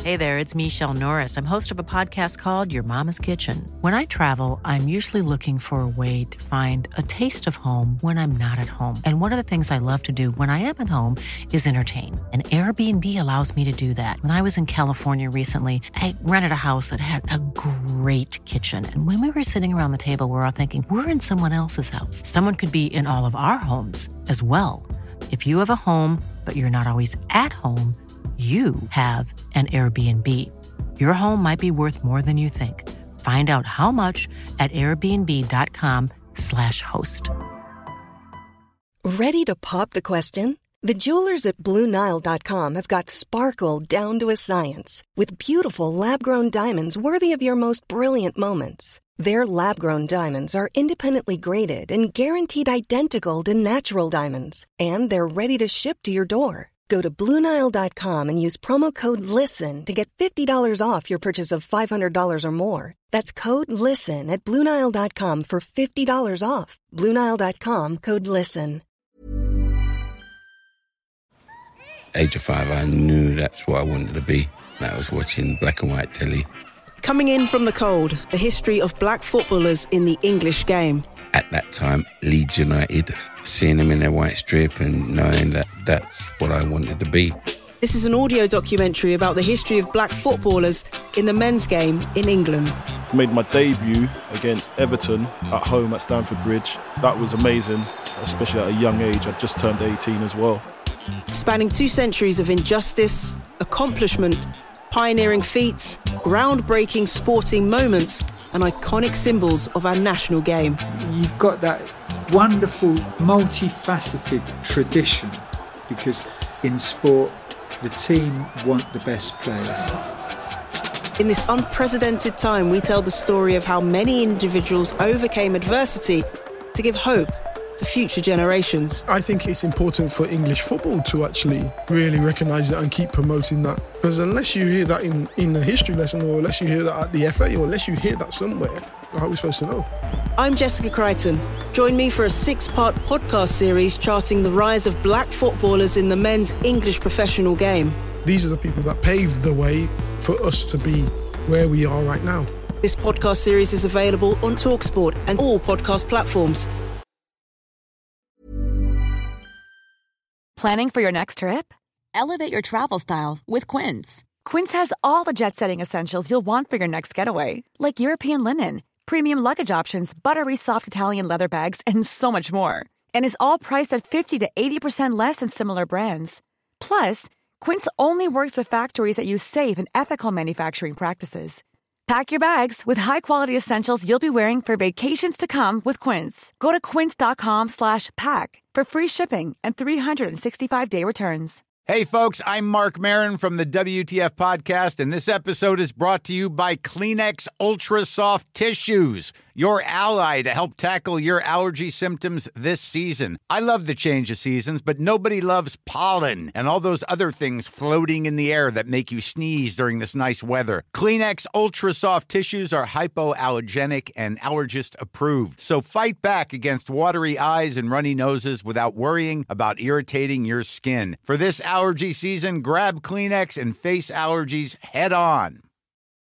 Hey there, it's Michelle Norris. I'm host of a podcast called Your Mama's Kitchen. When I travel, I'm usually looking for a way to find a taste of home when I'm not at home. And one of the things I love to do when I am at home is entertain. And Airbnb allows me to do that. When I was in California recently, I rented a house that had a great kitchen. And when we were sitting around the table, we were all thinking, we're in someone else's house. Someone could be in all of our homes as well. If you have a home, but you're not always at home, you have an Airbnb. Your home might be worth more than you think. Find out how much at airbnb.com/host. Ready to pop the question? The jewelers at BlueNile.com have got sparkle down to a science with beautiful lab-grown diamonds worthy of your most brilliant moments. Their lab-grown diamonds are independently graded and guaranteed identical to natural diamonds, and they're ready to ship to your door. Go to BlueNile.com and use promo code LISTEN to get $50 off your purchase of $500 or more. That's code LISTEN at BlueNile.com for $50 off. BlueNile.com, code LISTEN. Age of 5, I knew that's what I wanted to be. I was watching black and white telly. Coming in from the cold, the history of black footballers in the English game. At that time, Leeds United, seeing them in their white strip and knowing that that's what I wanted to be. This is an audio documentary about the history of black footballers in the men's game in England. I made my debut against Everton at home at Stamford Bridge. That was amazing, especially at a young age. I'd just turned 18 as well. Spanning 2 centuries of injustice, accomplishment, pioneering feats, groundbreaking sporting moments, and iconic symbols of our national game. You've got that wonderful, multifaceted tradition, because in sport, the team want the best players. In this unprecedented time, we tell the story of how many individuals overcame adversity to give hope to future generations. I think it's important for English football to actually really recognise it and keep promoting that. Because unless you hear that in a history lesson, or unless you hear that at the FA, or unless you hear that somewhere, how are we supposed to know? I'm Jessica Crichton. Join me for a 6-part podcast series charting the rise of black footballers in the men's English professional game. These are the people that paved the way for us to be where we are right now. This podcast series is available on TalkSport and all podcast platforms. Planning for your next trip? Elevate your travel style with Quince. Quince has all the jet-setting essentials you'll want for your next getaway, like European linen, premium luggage options, buttery soft Italian leather bags, and so much more. And is all priced at 50 to 80% less than similar brands. Plus, Quince only works with factories that use safe and ethical manufacturing practices. Pack your bags with high-quality essentials you'll be wearing for vacations to come with Quince. Go to quince.com/pack for free shipping and 365-day returns. Hey, folks, I'm Mark Maron from the WTF Podcast, and this episode is brought to you by Kleenex Ultra Soft Tissues, your ally to help tackle your allergy symptoms this season. I love the change of seasons, but nobody loves pollen and all those other things floating in the air that make you sneeze during this nice weather. Kleenex Ultra Soft Tissues are hypoallergenic and allergist approved, so fight back against watery eyes and runny noses without worrying about irritating your skin. For this allergy season, grab Kleenex and face allergies head on.